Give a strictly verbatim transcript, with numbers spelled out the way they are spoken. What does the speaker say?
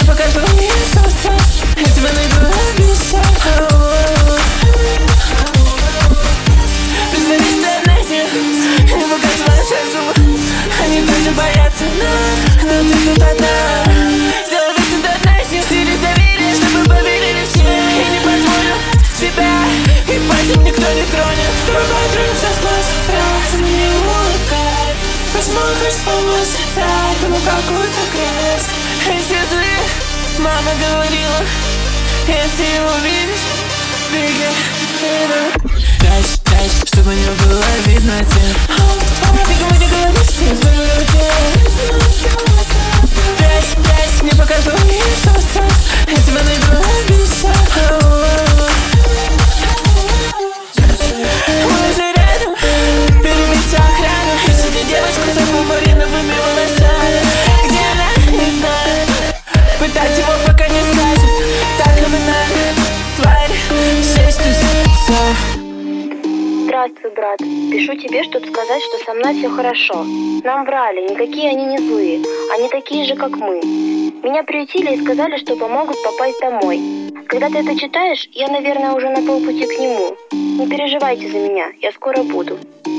покажу мне стресс. Я тебя найду обещаю. Притворись, что я найти, не показывай свои зубы. Они тоже боятся нас, но ты тут одна. Сделай вид, что ты найти, стилист доверия, чтобы поверили все. Я не позволю тебя, и пальцем никто не тронет. Пободрился сквозь фразы, не улыбкай. Почему хочешь помочь, дай ему какую-то грязь. Если злые, мама говорила, если его видишь, беги. Прячь, прячь, чтобы не было видно тебя. Никому не говори, что я сберу тебя. Прячь, прячь, не покажу мне, что стресс. Я тебя найду, обещаю. Мы же рядом, перебить охрану. И сидит девочка с аквамариновыми волосами. Где она, не знаю. Пытать его, пока не скажет. Так номинально, тварь, шесть тысяч часов. Здравствуй, брат. Пишу тебе, чтобы сказать, что со мной все хорошо. Нам врали, никакие они не злые. Они такие же, как мы. Меня приютили и сказали, что помогут попасть домой. Когда ты это читаешь, я, наверное, уже на полпути к нему. Не переживайте за меня, я скоро буду.